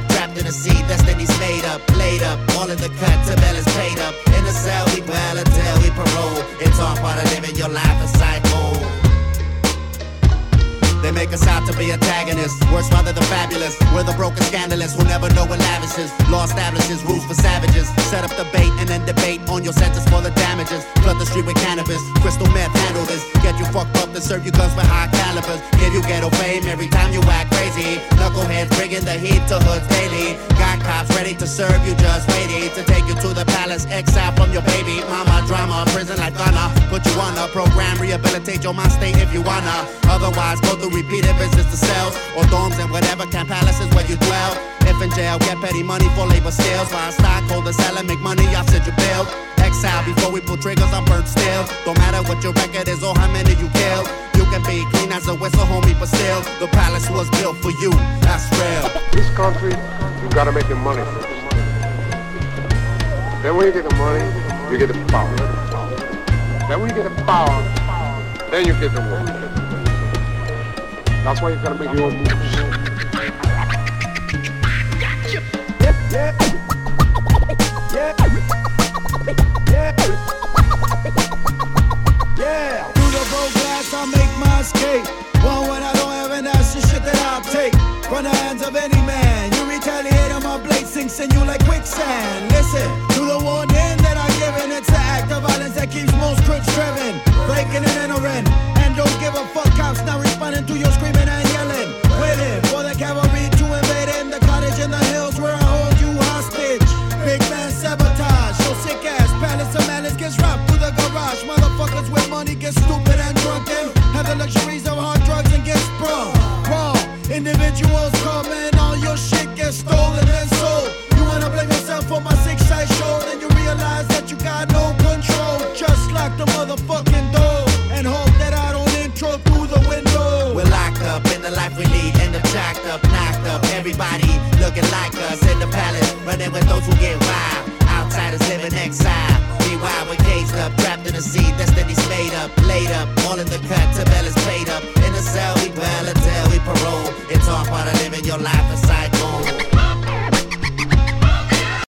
up, trapped in a seat, destiny's made up, laid up, all in the cut, till bell is paid up. In the cell we dwell until we parole. It's all part of living your life a cycle. They make us out to be antagonists, worse rather than fabulous. We're the broken scandalous who never know what lavishes. Law establishes rules for savages. Set up debate and then debate on your sentence for the damages. Flood the street with cannabis, crystal meth, handle this. Get you fucked up, then serve you guns with high calibers. Give you ghetto fame every time you act crazy. Knuckleheads bringing the heat to hoods daily. Got cops ready to serve you, just waiting to take you to the palace. Exile from your baby mama, drama, prison like gonna put you on a program, rehabilitate your mind state if you wanna. Otherwise, go through repeated visits to cells or dorms and whatever camp palaces where you dwell. If in jail, get petty money for labor skills. While stockholder sell and make money, I'll send you bill. Exile before we pull triggers on burnt steel. Don't matter what your record is or how many you killed. You can be clean as a whistle, homie, but still the palace was built for you. That's real. This country, you gotta make your money first. Then when you get the money, you get the power. Then when you get the power, then you get the work. That's why you gotta make your own moves. Yeah. Through the broke glass, I'll make my escape. One when I don't have, and that's the shit that I'll take from the hands of any man. You retaliate on my blade, sinks in you like quicksand. Listen to the warning that I'm giving. It's an act of violence that keeps most crooks driven, breaking and entering. Don't give a fuck, cops now responding to your screaming and yelling. Waiting for the cavalry to invade in the cottage in the hills where I hold you hostage. Big man sabotage, your sick ass palace of malice gets robbed through the garage. Motherfuckers with money get stupid and drunken. Have the luxuries of hard drugs and get sprung. Raw individuals come and all your shit gets stolen and sold. You wanna blame yourself for my 6-size show, then you realize that you got no control. Just lock the motherfucking door and hope that I don't intro through the window. We're locked up in the life we lead, end up jacked up, knocked up. Everybody looking like us in the palace, running with those who get wild. Outsiders living exile. Meanwhile, we're caged up, trapped in a seat, destiny's made up, laid up, all in the cut, till bell is paid up. In the cell we dwell until we parole. It's all part of living your life a cycle.